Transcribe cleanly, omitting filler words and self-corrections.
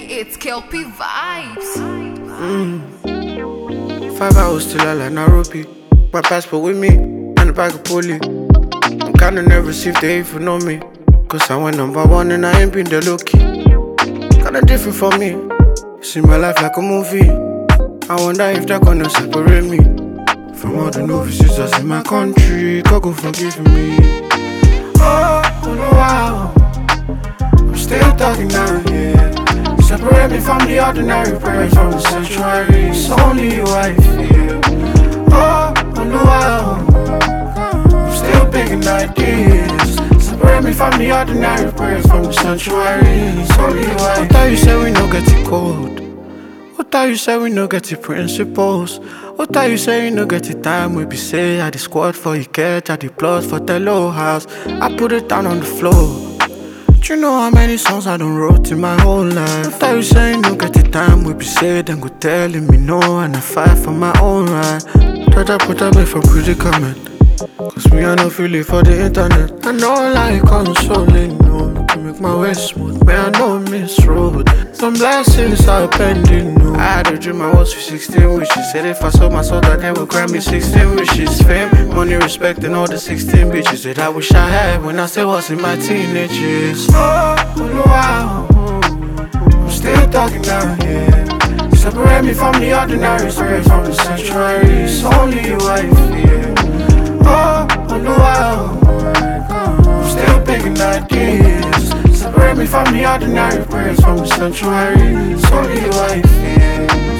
It's Kelpie Vibes. 5 hours till I like Nairobi. My passport with me and a bag of pulley. I'm kinda nervous if they even know me, cause I went #1 and I ain't been the low-key. Kinda different for me, see my life like a movie. I wonder if they're gonna separate me from all the novices that's in my country. God go forgive me. Oh no, wow, I'm still talking now, yeah. Separate me from the ordinary prayers from the sanctuary. It's only your wife, yeah. Oh no, wow, I'm still picking ideas. Separate me from the ordinary prayers from the sanctuary. It's only your wife. What thought you said we no get it cold? What thought you said we no get it principles? What thought you say you no get it time? We be say I the squad for you catch, I the blood for the low house. I put it down on the floor. Do you know how many songs I done wrote in my whole life? What thought you say you no get the time? We be say them go telling me no, and I fight for my own right. Try to put away from predicament, cause me I no feel it for the internet. I know like consoling, no, to make my way smooth. Man, I know miss road. Some blessings are pending, no. I had a dream I was with 16 wishes. Said if I sold my soul that they would grant me 16 wishes. Fame, money, respect, and all the 16 bitches that I wish I had when I still was in my teenage years. Oh wow, I'm still talking now, yeah. Separate me from the ordinary, straight from the sanctuary. It's only your wife, yeah. Oh no, wow, I'm still picking ideas. Separate me from the ordinary prayers from the sanctuary. It's only your wife, yeah.